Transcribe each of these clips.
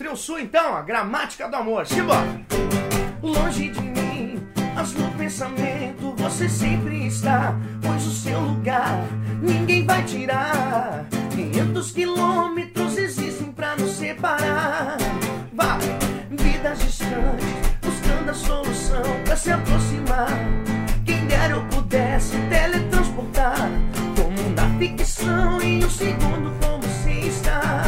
Trio Sul, então, a gramática do amor. Simbora! Longe de mim, mas no pensamento você sempre está, pois o seu lugar ninguém vai tirar. 500 quilômetros existem pra nos separar. Vai, vidas distantes, buscando a solução pra se aproximar. Quem dera eu pudesse teletransportar, como na ficção, em um segundo com você está.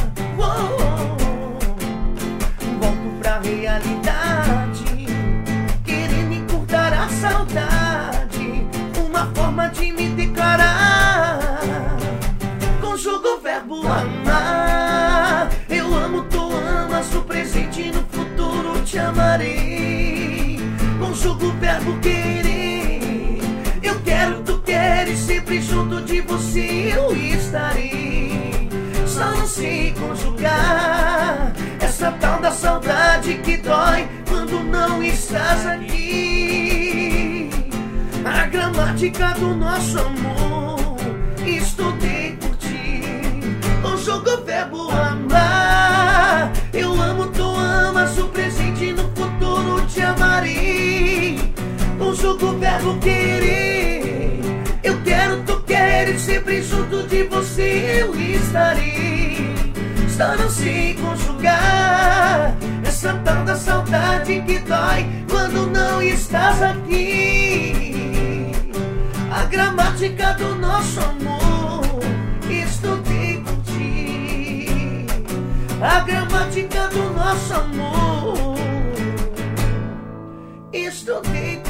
Volto pra realidade, querendo encurtar a saudade, uma forma de me declarar. Conjugo o verbo amar. Eu amo, tu amas, no presente e no futuro te amarei. Conjugo o verbo querer. Eu quero, tu queres, sempre junto de você eu estarei. Só não sei conjugar essa tal da saudade que dói quando não estás aqui. A gramática do nosso amor estudei por ti. Conjugo o verbo amar. Eu amo, tu amas, o presente e no futuro te amarei. Conjugo o verbo querer. Eu quero, tu queres, sempre junto de você eu estarei. Só não sei conjugar essa tal da saudade que dói quando não estás aqui. A gramática do nosso amor estudei por ti. A gramática do nosso amor estudei por ti.